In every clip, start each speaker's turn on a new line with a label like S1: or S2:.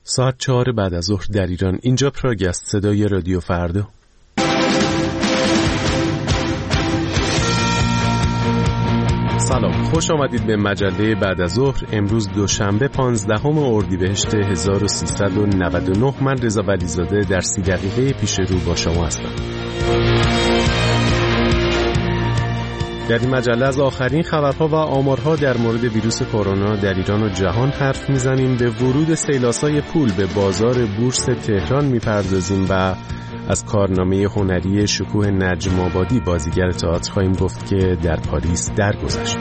S1: ساعت 4 بعد از ظهر در ایران. اینجا پراگ است، صدای رادیو فردا. سلام، خوش آمدید به مجله بعد از ظهر. امروز دوشنبه 15 اردیبهشت 1399. من رضا ولیزاده در 30 دقیقه پیش رو با شما هستم. در این مجله از آخرین خبرها و آمارها در مورد ویروس کرونا در ایران و جهان حرف میزنیم. به ورود سیلاسای پول به بازار بورس تهران میپردازیم و از کارنامه هنری شکوه نجم آبادی، بازیگر تئاتر، خواهیم گفت که در پاریس درگذشت.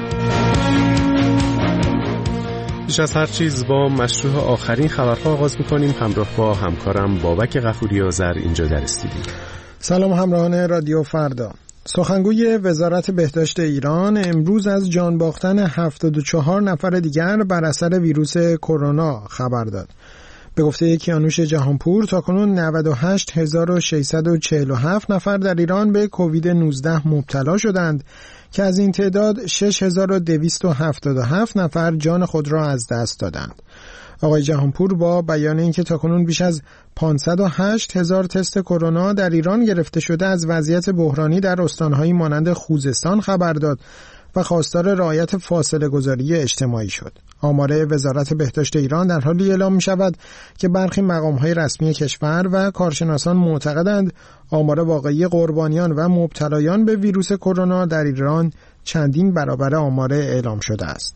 S1: پیش از هر چیز با مشروع آخرین خبرها آغاز میکنیم. همراه با همکارم بابک غفوری آذر اینجا در استودیو.
S2: سلام همراهان رادیو فردا. سخنگوی وزارت بهداشت ایران امروز از جان باختن 74 نفر دیگر بر اثر ویروس کرونا خبر داد. به گفته کیانوش جهانپور تاکنون 98647 نفر در ایران به کووید 19 مبتلا شدند که از این تعداد 6277 نفر جان خود را از دست دادند. آقای جهانپور با بیان اینکه تاکنون بیش از 508,000 تست کرونا در ایران گرفته شده از وضعیت بحرانی در استان‌هایی مانند خوزستان خبر داد و خواستار رعایت فاصله گذاری اجتماعی شد. آمار وزارت بهداشت ایران در حالی اعلام می شود که برخی مقام‌های رسمی کشور و کارشناسان معتقدند آمار واقعی قربانیان و مبتلایان به ویروس کرونا در ایران چندین برابر آمار اعلام شده است.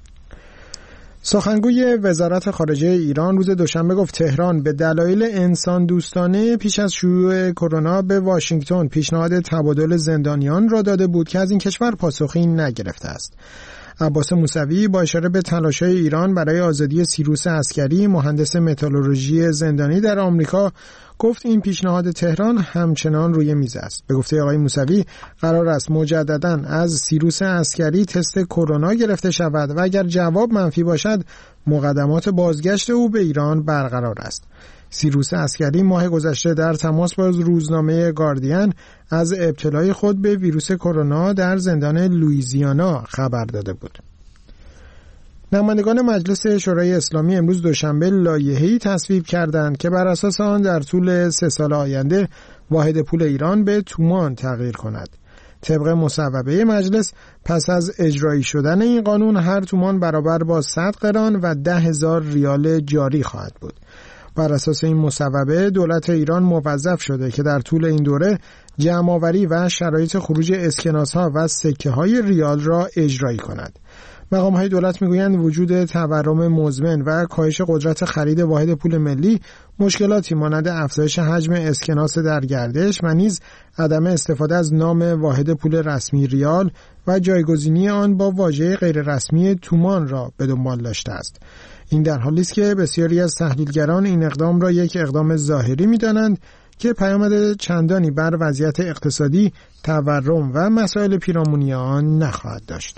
S2: سخنگوی وزارت خارجه ایران روز دوشنبه گفت تهران به دلایل انسان دوستانه پیش از شیوع کرونا به واشنگتن پیشنهاد تبادل زندانیان را داده بود که از این کشور پاسخی نگرفته است. عباس موسوی با اشاره به تلاش‌های ایران برای آزادی سیروس عسکری، مهندس متالورژی زندانی در آمریکا، گفت این پیشنهاد تهران همچنان روی میز است. به گفته آقای موسوی قرار است مجدداً از سیروس عسکری تست کرونا گرفته شود و اگر جواب منفی باشد مقدمات بازگشت او به ایران برقرار است. سیروس عسکری ماه گذشته در تماس با روزنامه گاردین از ابتلای خود به ویروس کرونا در زندان لوئیزیانا خبر داده بود. نمایندگان مجلس شورای اسلامی امروز دوشنبه لایحه‌ای تصویب کردند که بر اساس آن در طول 3 سال آینده واحد پول ایران به تومان تغییر کند. طبق مصوبه مجلس پس از اجرایی شدن این قانون هر تومان برابر با 100 قران و 10,000 ریال جاری خواهد بود. بر اساس این مصوبه دولت ایران موظف شده که در طول این دوره جمع‌آوری و شرایط خروج اسکناس‌ها و سکه‌های ریال را اجرایی کند. مقام‌های دولت می‌گویند وجود تورم مزمن و کاهش قدرت خرید واحد پول ملی مشکلاتی مانند افزایش حجم اسکناس در گردش و نیز عدم استفاده از نام واحد پول رسمی ریال و جایگزینی آن با واژه غیررسمی تومان را به دنبال داشته است. این در حالی است که بسیاری از تحلیلگران این اقدام را یک اقدام ظاهری می‌دانند که پیامد چندانی بر وضعیت اقتصادی، تورم و مسائل پیرامونی آن نخواهد داشت.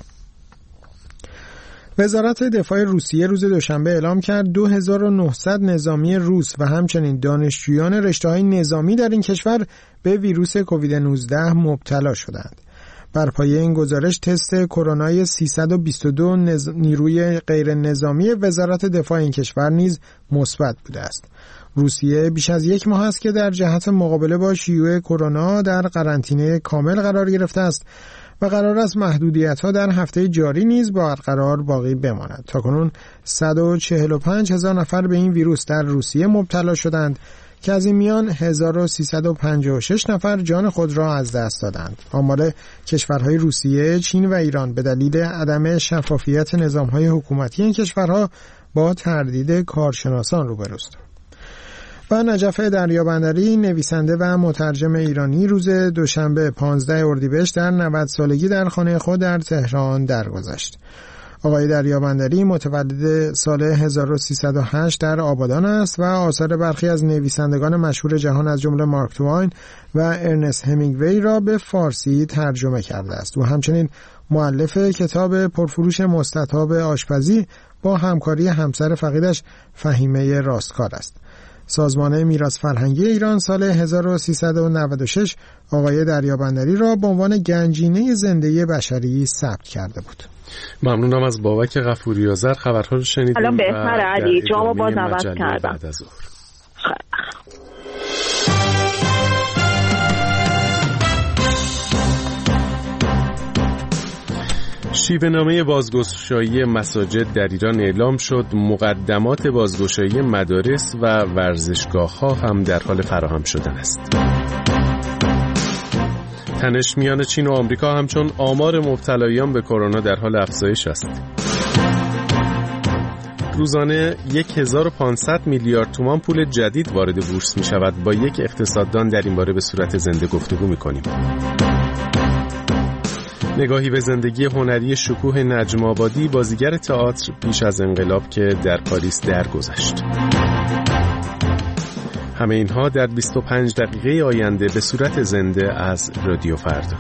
S2: وزارت دفاع روسیه روز دوشنبه اعلام کرد 2900 نظامی روس و همچنین دانشجویان رشته‌های نظامی در این کشور به ویروس کووید 19 مبتلا شدند. بر پایه این گزارش تست کرونای 322 نیروی غیر نظامی وزارت دفاع این کشور نیز مثبت بوده است. روسیه بیش از 1 ماه است که در جهت مقابله با شیوع کرونا در قرنطینه کامل قرار گرفته است و قرار است محدودیت‌ها در هفته جاری نیز برقرار باقی بماند. تاکنون 145,000 نفر به این ویروس در روسیه مبتلا شدند که از این میان 1356 نفر جان خود را از دست دادند. آمار کشورهای روسیه، چین و ایران به دلیل عدم شفافیت نظام‌های حکومتی این کشورها با تردید کارشناسان روبروست. و نجف دریابندری، نویسنده و مترجم ایرانی، روز دوشنبه 15 اردیبهشت در 90 سالگی در خانه خود در تهران درگذشت. آقای دریابندری متولد سال 1308 در آبادان است و آثار برخی از نویسندگان مشهور جهان از جمله مارک توین و ارنست همینگوی را به فارسی ترجمه کرده است. او همچنین مؤلف کتاب پرفروش مستطاب آشپزی با همکاری همسر فقیدش فهیمه راستکار است. سازمان میراث فرهنگی ایران سال 1396 آقای دریابندری را به عنوان گنجینه زنده بشری ثبت کرده بود.
S1: ممنونم از بابک غفوری‌آذر. خبرها رو شنیدیم.
S3: الان بهتره علی، جامو باز عوض کردم.
S1: شیوه‌نامه بازگشایی مساجد در ایران اعلام شد. مقدمات بازگشایی مدارس و ورزشگاه‌ها هم در حال فراهم شدن است. تنش میان چین و آمریکا همچون آمار مبتلایان به کرونا در حال افزایش است. روزانه 1500 میلیارد تومان پول جدید وارد بورس می شود. با یک اقتصاددان در این باره به صورت زنده گفتگو می کنیم. نگاهی به زندگی هنری شکوه نجم آبادی، بازیگر تئاتر پیش از انقلاب که در پاریس درگذشت. همه اینها در 25 دقیقه آینده به صورت زنده از رادیو فردا.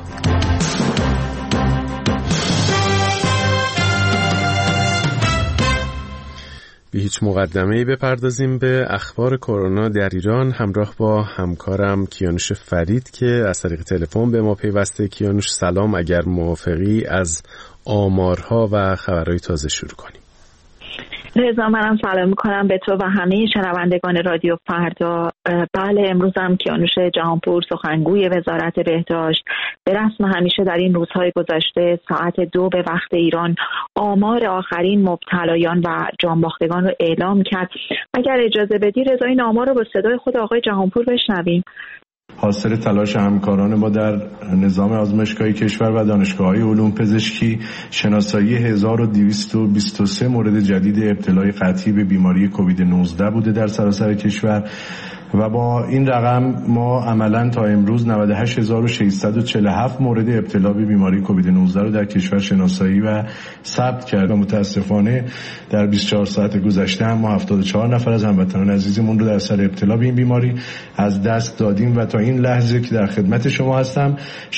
S1: به هیچ مقدمه‌ای بپردازیم به اخبار کرونا در ایران همراه با همکارم کیانوش فرید که از طریق تلفن به ما پیوسته. کیانوش سلام، اگر موافقی از آمارها و خبرهای تازه شروع کنیم.
S3: رضا، منم سلام میکنم به تو و همه شنوندگان رادیو فردا. بله، امروز هم کیانوش جهانپور، سخنگوی وزارت بهداشت، به رسم همیشه در این روزهای گذشته ساعت 2 به وقت ایران آمار آخرین مبتلایان و جانباختگان رو اعلام کرد. اگر اجازه بدی رضا، این آمار رو با صدای خود آقای جهانپور بشنویم.
S4: حاصل تلاش همکاران ما در نظام آزمایشگاهی کشور و دانشگاه‌های علوم پزشکی شناسایی 1223 مورد جدید ابتلای قطعی به بیماری کووید 19 بوده در سراسر کشور و با این رقم ما عملاً تا امروز 98647 مورد ابتلا به بیماری کووید 19 رو در کشور شناسایی و ثبت کردیم. متاسفانه در 24 ساعت گذشته هم ما 74 نفر از هموطنان عزیزمون رو در سر ابتلا به این بیماری از دست دادیم و تا این لحظه که در خدمت شما هستم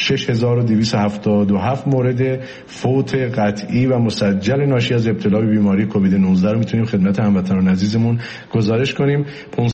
S4: 6277 مورد فوت قطعی و مسجل ناشی از ابتلا به بیماری کووید 19 رو میتونیم خدمت هموطنان عزیزمون گزارش کنیم.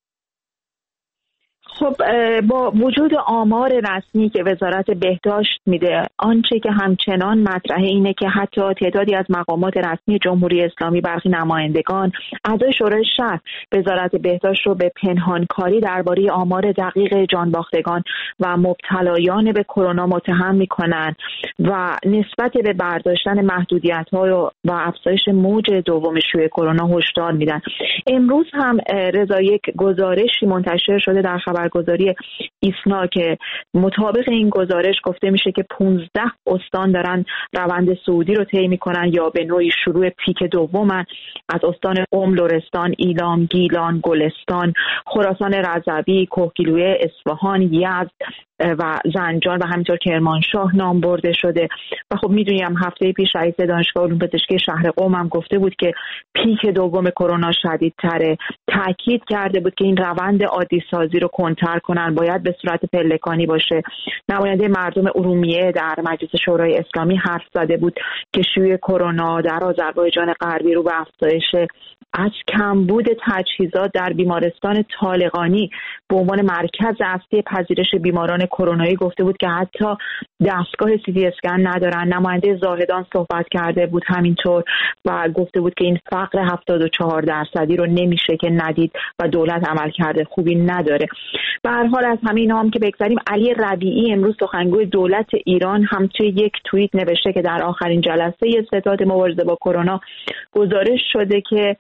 S3: خب، با وجود آمار رسمی که وزارت بهداشت میده، آنچه که همچنان مطرحه اینه که حتی تعدادی از مقامات رسمی جمهوری اسلامی، برخی نمایندگان، اعضای شورای شهر وزارت بهداشت رو به پنهانکاری درباره آمار دقیق جانباختگان و مبتلایان به کرونا متهم میکنن و نسبت به برداشتن محدودیت‌ها و افزایش موج دوم شیوع کرونا هشدار میدن. امروز هم رضا، یک گزارشی منتشر شده در خبرگزاری ایسنا که مطابق این گزارش گفته میشه که 15 استان دارن روند صعودی رو طی میکنن یا به نوعی شروع پیک دومن. از استان قم، لرستان، ایلام، گیلان، گلستان، خراسان رضوی، کهگیلویه، اصفهان، یزد و زنجان و همینطور کرمانشاه نام برده شده. و خب میدونیم هفته پیش رئیس دانشگاه علوم پزشکی شهر قم هم گفته بود که پیک دوم کرونا شدیدتره. تاکید کرده بود که این روند عادی سازی رو کنتر کنن، باید به صورت پلکانی باشه. نماینده مردم ارومیه در مجلس شورای اسلامی حرف زده بود که شیوع کرونا در آذربایجان غربی رو به افزایش. از کمبود تجهیزات در بیمارستان طالقانی به عنوان مرکز اصلی پذیرش بیماران کرونایی گفته بود که حتی دستگاه سی اسکن ندارن. نماینده زاهدان صحبت کرده بود همینطور و گفته بود که این فقر 74% رو نمیشه که ندید و دولت عمل کرده خوبی نداره. به هر حال از همین هم که بگذاریم، علی ربیعی امروز سخنگوی دولت ایران هم توی یک توییت نوشته که در آخرین جلسه ستاد مبارزه با کرونا گزارش شده که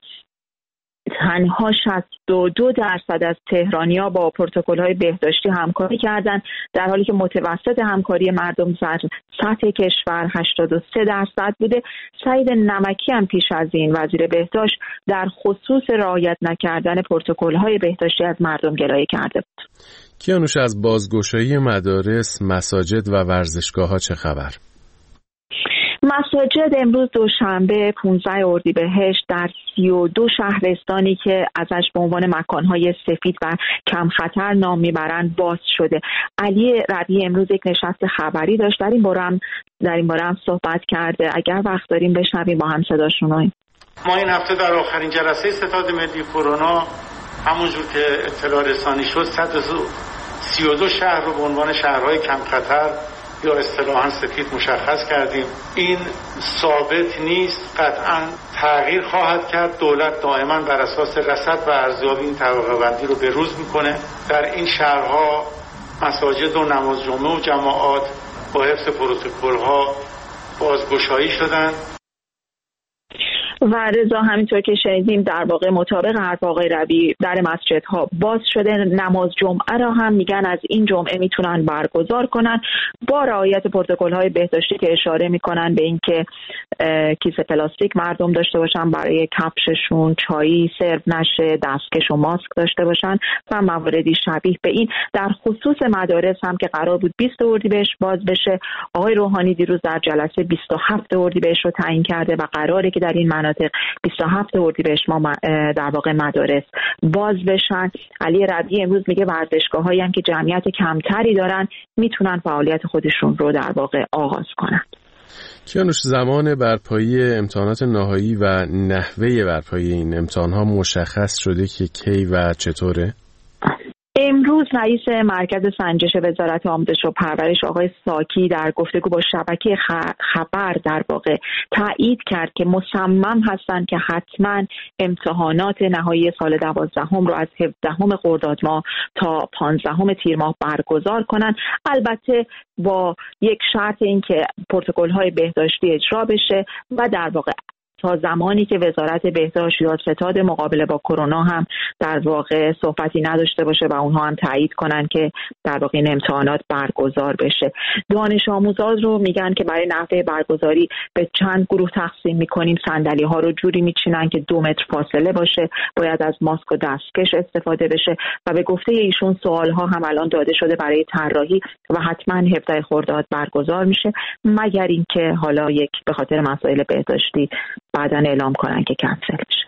S3: تنها 62% از تهرانی‌ها با پروتکل‌های بهداشتی همکاری کردند، در حالی که متوسط همکاری مردم در سطح کشور 83% بوده. سعید نمکی هم پیش از این، وزیر بهداشت، در خصوص رعایت نکردن پروتکل‌های بهداشتی از مردم گلایه کرده بود.
S1: کیانوش، از بازگشایی مدارس، مساجد و ورزشگاه‌ها چه خبر؟
S3: مساجد امروز دوشنبه 15 اردیبهشت در 32 شهرستانی که ازش به عنوان مکانهای سفید و کم خطر نام میبرند باز شده. علی ربیعی امروز یک نشست خبری داشت، در این باره هم صحبت کرده. اگر وقت داریم بشنویم با هم صداشون.
S5: ما این هفته در آخرین جلسه ستاد ملی کرونا همونجور که اطلاع رسانی شد 132 شهر رو به عنوان شهرهای کم خطر یا اصطلاحاً سفید مشخص کردیم. این ثابت نیست، قطعاً تغییر خواهد کرد. دولت دائما بر اساس رصد و ارزیابی این طبقه بندی رو به روز میکنه. در این شهرها مساجد و نماز جمعه و جماعات با حفظ پروتکل‌ها بازگشایی شدند.
S3: و رضا همینطور که شنیدیم در واقع مطابق حرف آقای ربیع در مسجدها باز شده. نماز جمعه را هم میگن از این جمعه میتونن برگزار کنن با رعایت پروتکل‌های بهداشتی که اشاره میکنن به اینکه کیسه پلاستیک مردم داشته باشن برای کفششون، چایی سرو نشه، دستکش و ماسک داشته باشن و مواردی شبیه به این. در خصوص مدارس هم که قرار بود 20 اردیبهشت باز بشه، آقای روحانی دیروز در جلسه 27 اردیبهشت رو تعیین کرده و قراره که در این مناطق 27 اردیبهشت ما در واقع مدارس باز بشن. علی ربیعی امروز میگه ورزشگاه‌هایی هم که جمعیت کمتری دارن میتونن فعالیت خودشون رو در واقع آغاز کنن.
S1: کیانوش، زمان برپایی امتحانات نهایی و نحوه برپایی این امتحان‌ها مشخص شده که کی و چطوره؟
S3: امروز رئیس مرکز سنجش وزارت آموزش و پرورش آقای ساکی در گفتگو با شبکه خبر در واقع تایید کرد که مصمم هستند که حتما امتحانات نهایی سال 12 رو از 17 خرداد ماه تا 15 تیر ماه برگزار کنند، البته با یک شرط این که پروتکل‌های بهداشتی اجرا بشه و در واقع تا زمانی که وزارت بهداشت یا ستاد مقابله با کرونا هم در واقع صحبتی نداشته باشه و اونها هم تایید کنن که در واقع این امتحانات برگزار بشه. دانش آموزان رو میگن که برای نحوه برگزاری به چند گروه تقسیم میکنیم. صندلی ها رو جوری میچینن که 2 متر فاصله باشه، باید از ماسک و دستکش استفاده بشه و به گفته ایشون سوال ها هم الان داده شده برای طراحی و حتما 17 خرداد برگزار میشه، مگر اینکه حالا یک به خاطر مسائل بهداشتی بعداً اعلام کنن که کنسل بشه.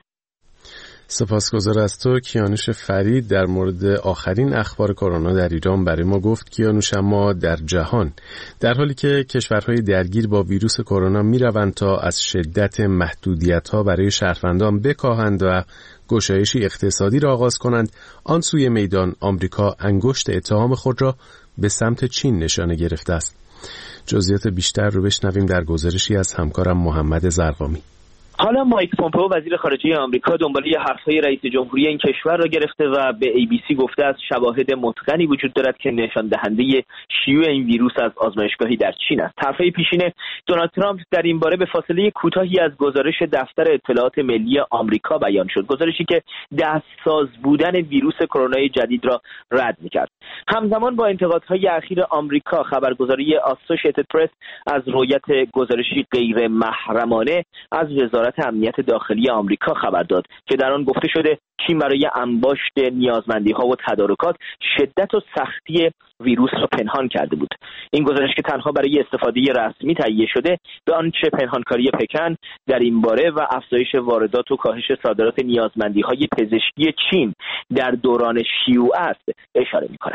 S1: سپاسگزار از تو کیانوش فرید در مورد آخرین اخبار کرونا در ایران برای ما گفت. کیانوش، اما در جهان در حالی که کشورهای درگیر با ویروس کرونا میروند تا از شدت محدودیت‌ها برای شهروندان بکاهند و گشایشی اقتصادی را آغاز کنند، آن سوی میدان آمریکا انگشت اتهام خود را به سمت چین نشانه گرفته است. جزئیات بیشتر رو بشنویم در گزارشی از همکارم محمد زرقامی.
S6: حالا مایک پومپئو وزیر خارجه آمریکا دنباله حرف‌های رئیس جمهوری این کشور را گرفته و به ABC گفته است شواهد متقنی وجود دارد که نشان دهنده شیوع این ویروس از آزمایشگاهی در چین است. حرف‌های پیشین دونالد ترامپ در این باره به فاصله کوتاهی از گزارش دفتر اطلاعات ملی آمریکا بیان شد، گزارشی که دستساز بودن ویروس کرونا جدید را رد می‌کرد. همزمان با انتقادهای اخیر آمریکا، خبرگزاری آسوشیتد پرس از رویت گزارشی غیر محرمانه از وزارت امنیت داخلی آمریکا خبر داد که در آن گفته شده چین برای انباشت نیازمندی‌ها و تدارکات شدت و سختی ویروس را پنهان کرده بود. این گزارش که تنها برای استفاده رسمی تهیه شده به آنچه پنهانکاری پکن در این باره و افزایش واردات و کاهش صادرات نیازمندی‌های پزشکی چین در دوران شیوع است اشاره می‌کند.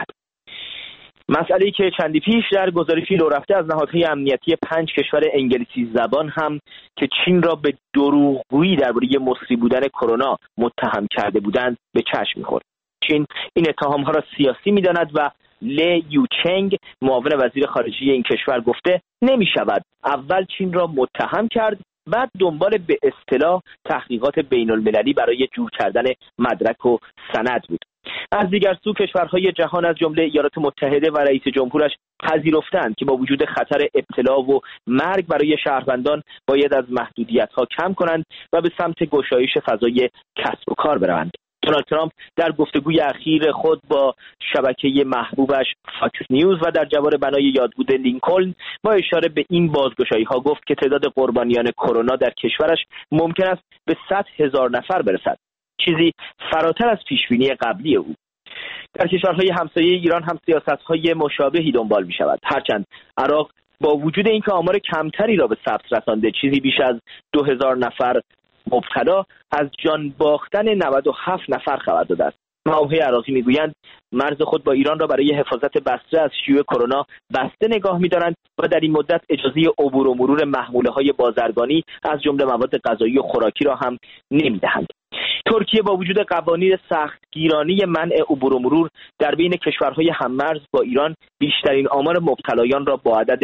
S6: مسئله‌ای که چندی پیش در گزارشی لو رفته از نهادهای امنیتی 5 کشور انگلیسی زبان هم که چین را به دروغگویی درباره مصری بودن کرونا متهم کرده بودند به چشم می‌خورد. چین این اتهام‌ها را سیاسی می‌داند و لی یوچنگ معاون وزیر خارجه این کشور گفته نمی‌شود اول چین را متهم کرد بعد دنبال به اصطلاح تحقیقات بین‌المللی برای جور کردن مدرک و سند بود. از دیگر سو کشورهای جهان از جمله ایالات متحده و رئیس جمهورش پذیرفتند که با وجود خطر ابتلا و مرگ برای شهروندان باید از محدودیت‌ها کم کنند و به سمت گشایش فضای کسب و کار بروند. دونالد ترامپ در گفتگوی اخیر خود با شبکه محبوبش فاکس نیوز و در جوار بنای یادبود لینکلن با اشاره به این بازگشایی‌ها گفت که تعداد قربانیان کرونا در کشورش ممکن است به 100,000 نفر برسد، چیزی فراتر از پیشبینی قبلی او. در کشورهای همسایه ایران هم سیاست‌های مشابهی دنبال می‌شود، هرچند عراق با وجود اینکه آمار کمتری را به ثبت رسانده، چیزی بیش از 2000 نفر مبتلا، از جان باختن 97 نفر خبر داده است. ماهوی عراقی میگویند مرز خود با ایران را برای حفاظت بسته از شیوع کرونا بسته نگاه می‌دارند و در این مدت اجازه عبور و مرور محموله‌های بازرگانی از جمله مواد غذایی و خوراکی را هم نمی‌دهند. ترکیه با وجود قوانین سختگیرانه منع عبور و مرور در بین کشورهای هممرز با ایران بیشترین آمار مبتلایان را با عدد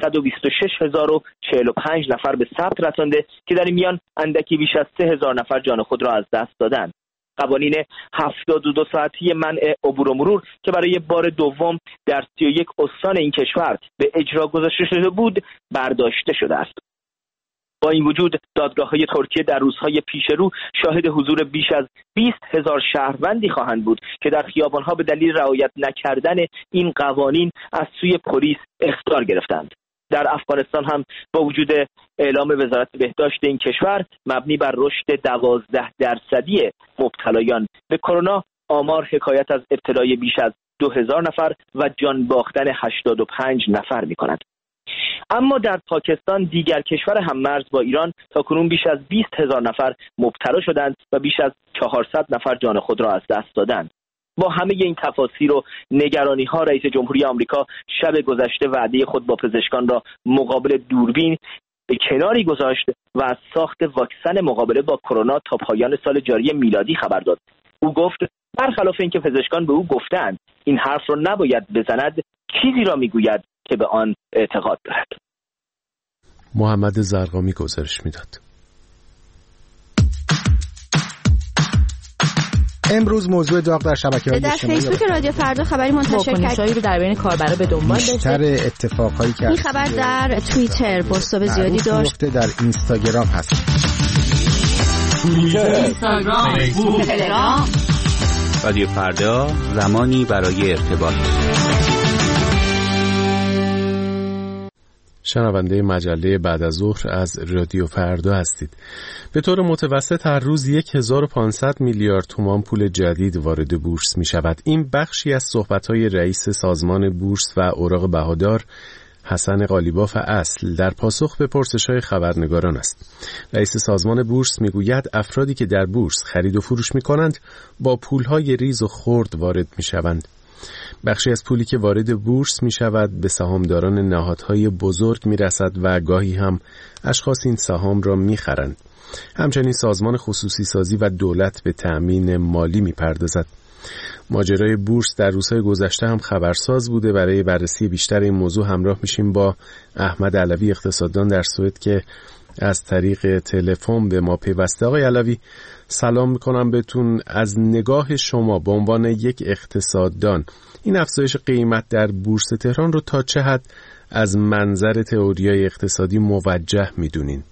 S6: 126,045 نفر به ثبت رسانده که در این میان اندکی بیش از 3,000 نفر جان خود را از دست دادند. قوانین 72 ساعتی منع عبور و مرور که برای بار دوم در 31 استان این کشور به اجرا گذاشته شده بود برداشته شده است. با این وجود دادگاه‌های ترکیه در روزهای پیش رو شاهد حضور بیش از 20,000 شهروندی خواهند بود که در خیابان‌ها به دلیل رعایت نکردن این قوانین از سوی پلیس اخطار گرفتند. در افغانستان هم با وجود اعلام وزارت بهداشت این کشور مبنی بر رشد 12% مبتلایان به کرونا، آمار حکایت از ابتلای بیش از 2,000 نفر و جان باختن 85 نفر می‌کند. اما در پاکستان دیگر کشور هممرز با ایران تاکنون بیش از 20,000 نفر مبتلا شدند و بیش از 400 نفر جان خود را از دست دادند. با همه این تفاصیل و نگرانی‌ها رئیس جمهوری آمریکا شب گذشته وعده خود با پزشکان را مقابل دوربین به کناری گذاشت و از ساخت واکسن مقابله با کرونا تا پایان سال جاری میلادی خبر داد. او گفت برخلاف اینکه پزشکان به او گفتند این حرف را نباید بزند، چیزی را میگوید که به آن اعتقاد دارد.
S1: محمد زرقامی گزارش میداد.
S2: امروز موضوع داغ در شبکه‌های اجتماعی
S7: در فیسبوک رادیو فردا خبری منتشر کرد
S8: رو در بین کاربرا به دنبال داشته.
S2: بیشتر اتفاقایی که
S7: این خبر در توییتر بازتاب زیادی داشت.
S2: در اینستاگرام هست.
S8: اینستاگرام، فیسبوک، تلگرام.
S9: رادیو فردا، زمانی برای ارتباط.
S1: شنونده مجله بعد از ظهر از رادیو فردا هستید. به طور متوسط هر روز 1500 میلیارد تومان پول جدید وارد بورس می شود. این بخشی از صحبت‌های رئیس سازمان بورس و اوراق بهادار حسن قالیباف اصل در پاسخ به پرسش‌های خبرنگاران است. رئیس سازمان بورس میگوید افرادی که در بورس خرید و فروش می‌کنند با پول‌های ریز و خرد وارد می‌شوند. بخشی از پولی که وارد بورس می شود به سهامداران نهادهای بزرگ می رسد و گاهی هم اشخاص این سهام را می خرند. همچنین سازمان خصوصی سازی و دولت به تأمین مالی می پردازد. ماجرای بورس در روزهای گذشته هم خبرساز بوده. برای بررسی بیشتر این موضوع همراه میشیم با احمد علوی اقتصاددان در سوئد که از طریق تلفن به ما پیوسته. آقای علوی سلام میکنم بهتون. از نگاه شما به عنوان یک اقتصاددان این افزایش قیمت در بورس تهران رو تا چه حد از منظر تئوریای اقتصادی موجه میدونین؟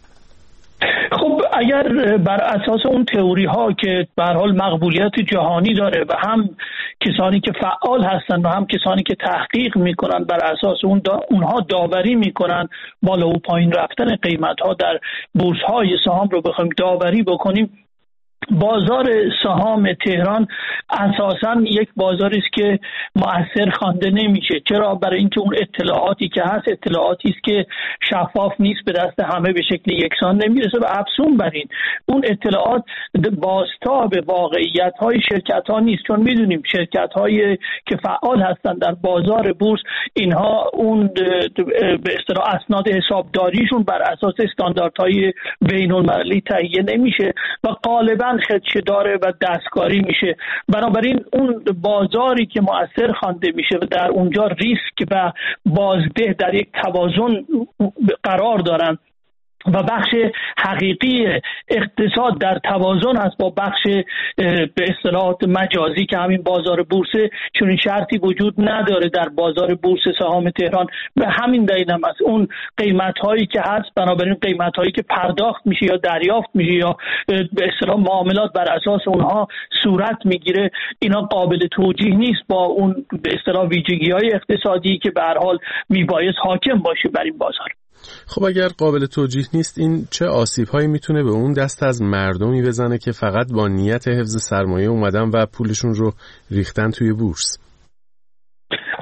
S10: خب اگر بر اساس اون تئوری ها که به هر حال مقبولیت جهانی داره و هم کسانی که فعال هستن و هم کسانی که تحقیق میکنن بر اساس اونها داوری میکنن بالا و پایین رفتن قیمت ها در بورس های سهام رو بخوایم داوری بکنیم، بازار سهام تهران اساساً یک بازاری است که مؤثر خوانده نمیشه. چرا؟ برای اینکه اون اطلاعاتی که هست اطلاعاتی است که شفاف نیست، به دست همه به شکل یکسان نمیرسه و افزون بر این اون اطلاعات بازتاب واقعیت‌های شرکت‌ها نیست. چون میدونیم شرکت‌هایی که فعال هستند در بازار بورس اینها اون به اصطلاح اسناد حسابداریشون بر اساس استانداردهای بین‌المللی تهیه نمیشه و غالباً خدشه داره و دستکاری میشه. بنابراین اون بازاری که مؤثر خوانده میشه و در اونجا ریسک و بازده در یک توازن قرار دارن و بخش حقیقی اقتصاد در توازن هست با بخش به اصطلاح مجازی که همین بازار بورسه، چون این شرطی وجود نداره در بازار بورس سهام تهران. به همین دلیل هم از اون قیمت هایی که هست، بنابراین قیمت هایی که پرداخت میشه یا دریافت میشه یا به اصطلاح معاملات بر اساس اونها صورت میگیره، اینا قابل توجیه نیست با اون به اصطلاح ویژگی های اقتصادی که به هر حال میبایست حاکم باشه بر این بازار.
S1: خب اگر قابل توجیه نیست، این چه آسیب‌هایی میتونه به اون دست از مردمی بزنه که فقط با نیت حفظ سرمایه اومدن و پولشون رو ریختن توی بورس؟
S10: خب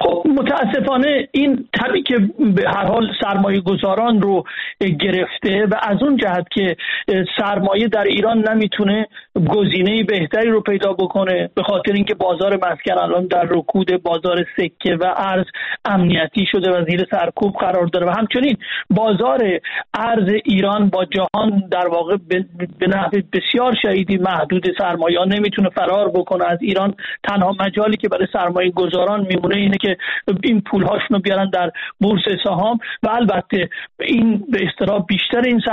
S10: متاسفانه این طبعی که به هر حال سرمایه گذاران رو گرفته و از اون جهت که سرمایه در ایران نمیتونه گزینه بهتری رو پیدا بکنه به خاطر اینکه بازار مسکن الان در رکود، بازار سکه و ارز امنیتی شده و زیر سرکوب قرار داره و همچنین بازار ارز ایران با جهان در واقع به نحو بسیار شدیدی محدود، سرمایه‌ها نمیتونه فرار بکنه از ایران. تنها مجالی که برای سرمایه گذاران میمونه اینه که این پولهاشون رو بیارن در بورس سهام و البته این به اصطلاح بیشتر این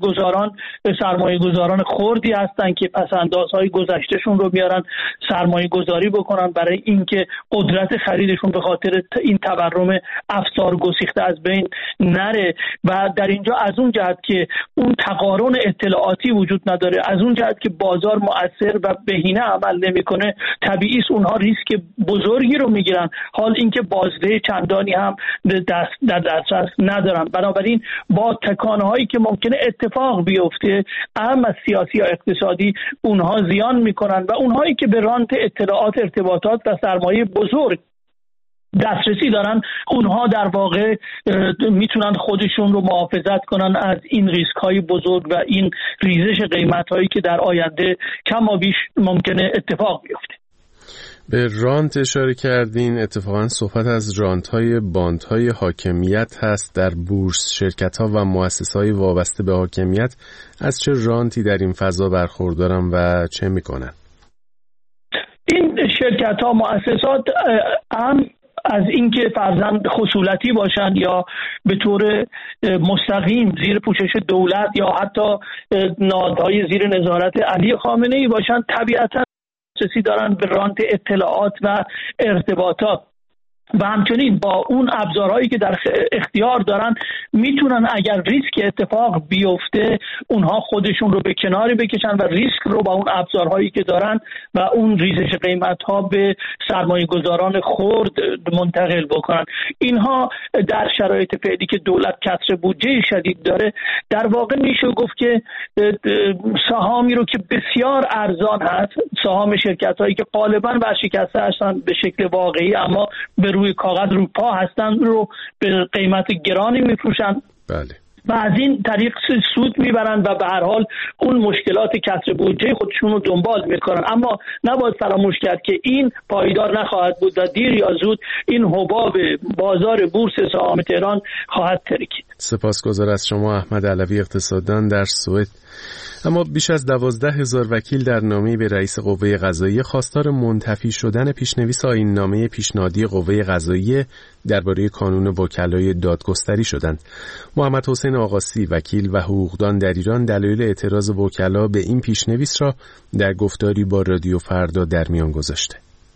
S10: سرمایه گذاران خردی هستن که پس اندازهای گذشتهشون رو بیارن سرمایه گذاری بکنن برای اینکه قدرت خریدشون به خاطر این تورم افزار گسیخته از بین نره و در اینجا از اون جهت که اون تقارن اطلاعاتی وجود نداره، از اون جهت که بازار مؤثر و بهینه عمل نمیکنه، طبیعی است اونها ریسک بزرگی رو میگیرن، حال اینکه بازده چندانی هم در دسترس ندارن. بنابراین با تکانه‌هایی که ممکنه اتفاق بیفته اهم از سیاسی یا اقتصادی اونها زیان میکنن و اونهایی که به رانت اطلاعات، ارتباطات و سرمایه بزرگ دسترسی دارن اونها در واقع میتونن خودشون رو محافظت کنن از این ریسک های بزرگ و این ریزش قیمت هایی که در آینده کم و بیش ممکنه اتفاق بیفته.
S1: به رانت اشاره کردین، اتفاقا صحبت از رانت های باند های حاکمیت هست در بورس. شرکت ها و مؤسسه های وابسته به حاکمیت از چه رانتی در این فضا برخوردارن و چه میکنن؟
S10: این شرکت ها، مؤسسات هم از اینکه فرضاً خصولتی باشند یا به طور مستقیم زیر پوشش دولت یا حتی نهادهای زیر نظارت علی خامنه‌ای باشند، طبیعتاً دسترسی دارن به رانت اطلاعات و ارتباطات و همچنین با اون ابزارهایی که در اختیار دارن میتونن اگر ریسک اتفاق بیفته اونها خودشون رو به کناری بکشن و ریسک رو با اون ابزارهایی که دارن و اون ریزش قیمت‌ها به سرمایه گذاران خرد منتقل بکنن. اینها در شرایط فعلی که دولت کسر بودجه شدید داره در واقع میشه گفت که سهامی رو که بسیار ارزان هست، سهام شرکت‌هایی که غالباً ورشکسته هستن به شکل واقعی اما به روی کاغذ رو پا هستن رو به قیمت گرانی میفروشن.
S1: بله.
S10: و از این طریق سود میبرن و به هر حال اون مشکلات کسر بودجه خودشون رو دنبال میکنن. اما نباید فراموش کرد که این پایدار نخواهد بود و دیر یا زود این حباب بازار بورس سهام تهران خواهد ترکید.
S1: سپاسگزار از شما احمد علوی، اقتصاددان در سوئد. اما بیش از 12,000 وکیل در نامه‌ای به رئیس قوه قضاییه خواستار منتفی شدن پیشنویس آیین‌نامه پیشنهادی قوه قضاییه درباره کانون وکلای دادگستری شدند. محمد حسین آقاسی، وکیل و حقوقدان در ایران، دلایل اعتراض وکلا به این پیشنویس را در گفتاری با رادیو فردا در میان گذاشته.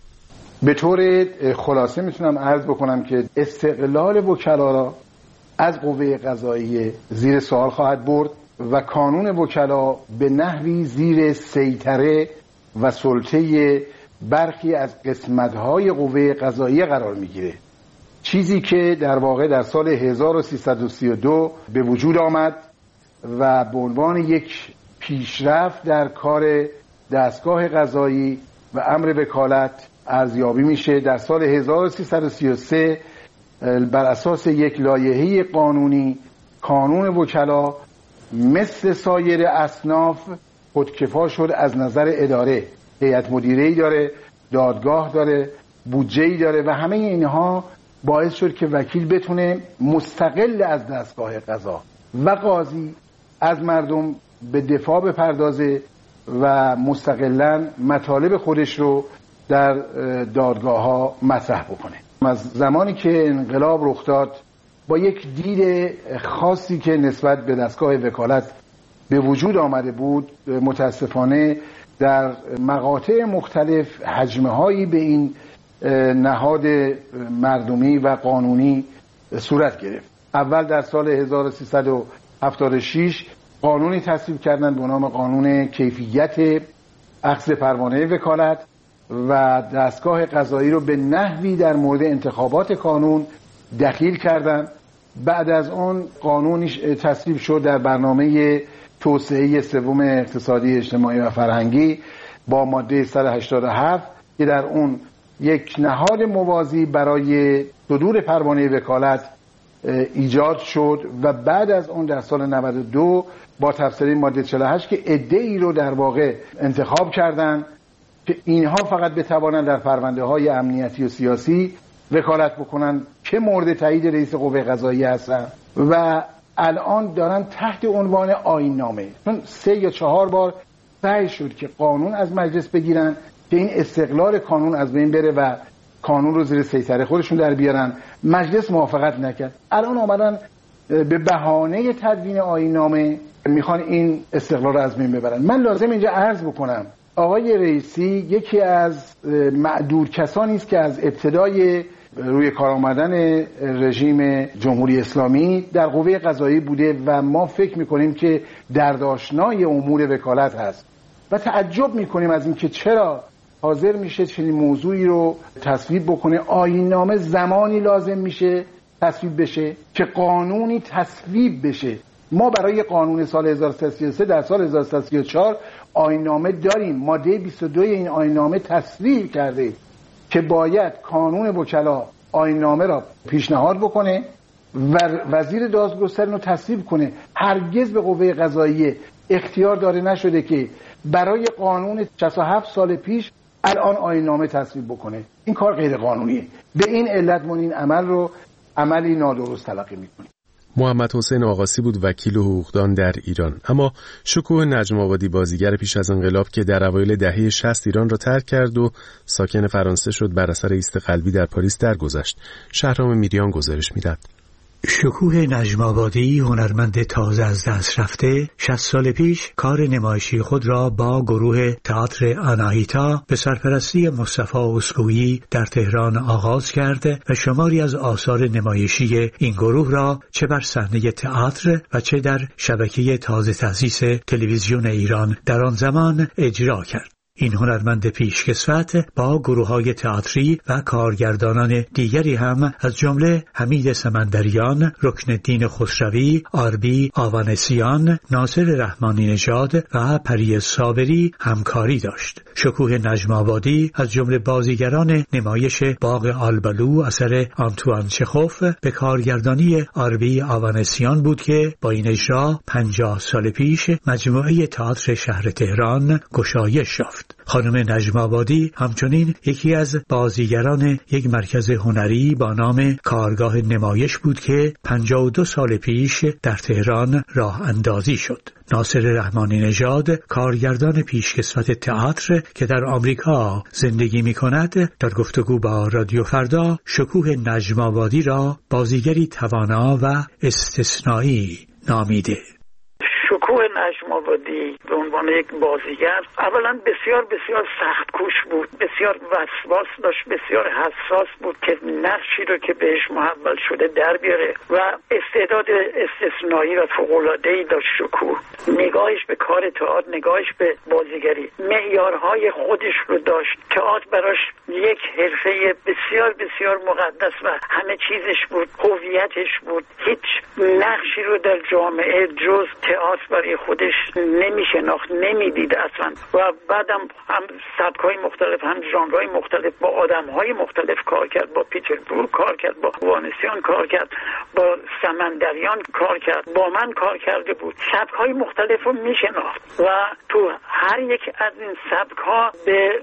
S11: به طور خلاصه میتونم عرض بکنم که استقلال وکلا را از قوه قضاییه زیر سوال خواهد برد و کانون وکلا به نحوی زیر سیطره و سلطه برخی از قسمت‌های قوه قضاییه قرار میگیره، چیزی که در واقع در سال 1332 به وجود آمد و به عنوان یک پیشرفت در کار دستگاه قضایی و امر وکالت ارزیابی میشه. در سال 1333 بر اساس یک لایحه قانونی کانون وکلا مثل سایر اصناف خودکفا شد از نظر اداره، هیئت مدیره‌ای داره، دادگاه داره، بودجه‌ای داره و همه اینها باعث شد که وکیل بتونه مستقل از دستگاه قضا و قاضی از مردم به دفاع بپردازه و مستقلاً مطالب خودش رو در دادگاه‌ها مطرح بکنه. از زمانی که انقلاب رخ داد با یک دید خاصی که نسبت به دستگاه وکالت به وجود آمده بود، متاسفانه در مقاطع مختلف حجمه‌هایی به این نهاد مردمی و قانونی صورت گرفت. اول در سال 1376 قانونی تصویب کردند به نام قانون کیفیت اخذ پروانه وکالت و دستگاه قضایی رو به نحوی در مورد انتخابات کانون دخیل کردند. بعد از اون قانونی تصویب شد در برنامه توسعه سوم اقتصادی، اجتماعی و فرهنگی با ماده 187 که در اون یک نهاد موازی برای صدور پروانه وکالت ایجاد شد و بعد از اون در سال 92 با تفسیر ماده 48 که عده‌ای رو در واقع انتخاب کردن که اینها فقط بتوانند در پرونده های امنیتی و سیاسی وکالت بکنن که مورد تایید رئیس قوه قضاییه هستن و الان دارن تحت عنوان آیین نامه، چون 3 یا 4 بار سعی شد که قانون از مجلس بگیرن که این استقلال قانون از بین بره و قانون رو زیر سیطره خودشون در بیارن. مجلس موافقت نکرد. الان اومدن به بهانه تدوین آیین نامه میخوان این استقلال رو از بین ببرن. من لازم اینجا عرض بکنم آقای رئیسی یکی از معدود کسانی است که از ابتدای روی کار آمدن رژیم جمهوری اسلامی در قوه قضاییه بوده و ما فکر میکنیم که دردآشنای امور وکالت هست و تعجب میکنیم از اینکه چرا حاضر میشه چنین موضوعی رو تصویب بکنه. آیین نامه زمانی لازم میشه تصویب بشه که قانونی تصویب بشه. ما برای قانون سال 1333 در سال 1334 آیین نامه داریم. ماده 22 این آیین نامه تصویب کرده که باید کانون وکلا آیین نامه را پیشنهاد بکنه و وزیر دادگستری رو تصویب کنه. هرگز به قوه قضاییه اختیار داده نشده که برای قانون 67 سال پیش الان آیین نامه تصویب بکنه. این کار غیر قانونیه. به این علت ما این عمل رو عملی نادرست تلقی میکنیم.
S1: محمد حسین آقاسی بود وکیل حقوقدان در ایران. اما شکوه نجم آبادی بازیگر پیش از انقلاب که در اوایل دهه 60 ایران را ترک کرد و ساکن فرانسه شد بر اثر ایست قلبی در پاریس درگذشت. شهرام میریان گزارش میداد.
S12: شکوه نجم آبادی هنرمند تازه از دست رفته 60 سال پیش کار نمایشی خود را با گروه تئاتر آناهیتا به سرپرستی مصطفی اسکویی در تهران آغاز کرده و شماری از آثار نمایشی این گروه را چه بر صحنه تئاتر و چه در شبکه تازه تأسیس تلویزیون ایران در آن زمان اجرا کرد. این هنرمند پیشکسوت با گروه‌های تئاتری و کارگردانان دیگری هم از جمله حمید سمندریان، رکن‌الدین خسروی، آربی آوانسیان، ناصر رحمانی نژاد و پری صابری همکاری داشت. شکوه نجم آبادی از جمله بازیگران نمایش باغ آلبالو اثر آنتوان چخوف به کارگردانی آربی آوانسیان بود که با این اجرا 50 سال پیش مجموعه تئاتر شهر تهران گشایش یافت. خانم نجم آبادی همچنین یکی از بازیگران یک مرکز هنری با نام کارگاه نمایش بود که 52 سال پیش در تهران راه اندازی شد. ناصر رحمانی نژاد کارگردان پیشکسوت تئاتر که در آمریکا زندگی می کند در گفتگو با رادیو فردا شکوه نجم آبادی را بازیگری توانا و استثنایی نامیده.
S10: شکوه نجم آبادی به عنوان یک بازیگر اولا بسیار بسیار سخت کوش بود، بسیار وسواس داشت، بسیار حساس بود که نقشی رو که بهش محول شده در بیاره و استعداد استثنایی و فوق‌العاده‌ای داشت. شکوه نگاهش به کار تئاتر، نگاهش به بازیگری، معیارهای خودش رو داشت. تئاتر براش یک حرفه بسیار بسیار مقدس و همه چیزش بود، هویتش بود. هیچ نقشی رو در جامعه جز تئاتر برای خودش نمیشناخت، نمیدید اصلا. و بعدم هم سبک‌های مختلف، هم ژانرهای مختلف، با آدم‌های مختلف کار کرد، با پیتر برو کار کرد، با وانسیان کار کرد، با سمندریان کار کرد، با من کار کرده بود. سبک‌های مختلف رو میشناخت و تو هر یک از این سبک‌ها به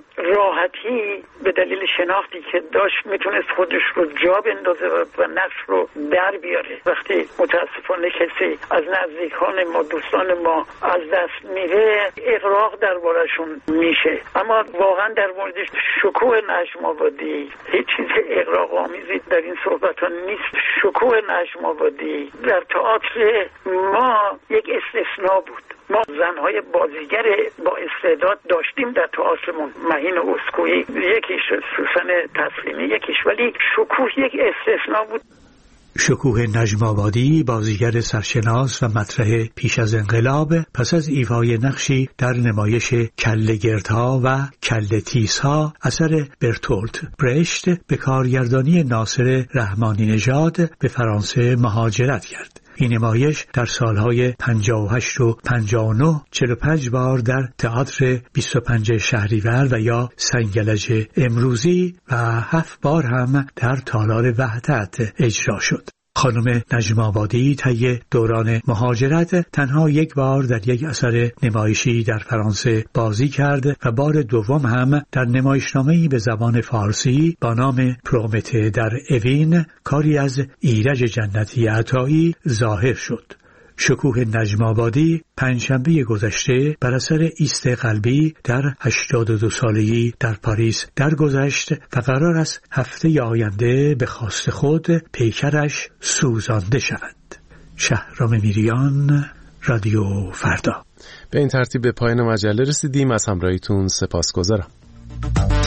S10: راحتی به دلیل شناختی که داشت میتونست خودش رو جا بندازه و نقش رو در بیاره. وقتی متاسفانه کسی از نزدیکان ما، دوستان ما از دست میره، اغراق دربارشون میشه. اما واقعا در مورد شکوه نجم آبادی هیچ چیز اغراق آمیزی در این صحبت ها نیست. شکوه نجم آبادی در تئاتر ما یک استثناء بود. ما زنهای بازیگر با استعداد داشتیم در تئاترمون، مهین اسکویی یکیش، سوسن تسلیمی یکیش، ولی شکوه یک استثناء بود.
S12: شکوه نجم آبادی بازیگر سرشناس و مطرح پیش از انقلاب پس از ایفای نقشی در نمایش کله گردها و کله تیزها اثر برتولت برشت به کارگردانی ناصر رحمانی نژاد به فرانسه مهاجرت کرد. این نمایش در سالهای 58 و 59 45 بار در تئاتر 25 شهریور و یا سنگلج امروزی و 7 بار هم در تالار وحدت اجرا شد. خانم نجم آبادی طی دوران مهاجرت تنها 1 بار در یک اثر نمایشی در فرانسه بازی کرد و بار دوم هم در نمایشنامه‌ای به زبان فارسی با نام پرومته در اوین، کاری از ایرج جنتی عطایی، ظاهر شد. شکوه نجم آبادی پنجشنبه گذشته بر اثر ایست قلبی در 82 سالگی در پاریس درگذشت و قرار است هفته آینده به خواست خود پیکرش سوزانده شود. شهرام میریان، رادیو فردا.
S1: به این ترتیب به پایان مجله رسیدیم. از همراهیتون سپاسگزارم.